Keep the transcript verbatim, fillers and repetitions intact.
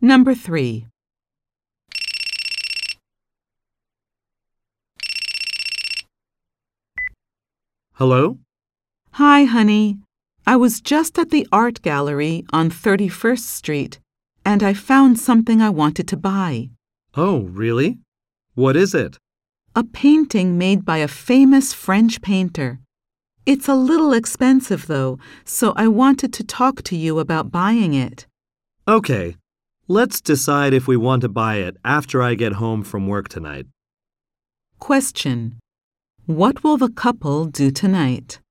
Number three. Hello? Hi, honey. I was just at the art gallery on thirty-first Street, and I found something I wanted to buy. Oh, really? What is it? A painting made by a famous French painter. It's a little expensive, though, so I wanted to talk to you about buying it. Okay. Let's decide if we want to buy it after I get home from work tonight. Question. What will the couple do tonight?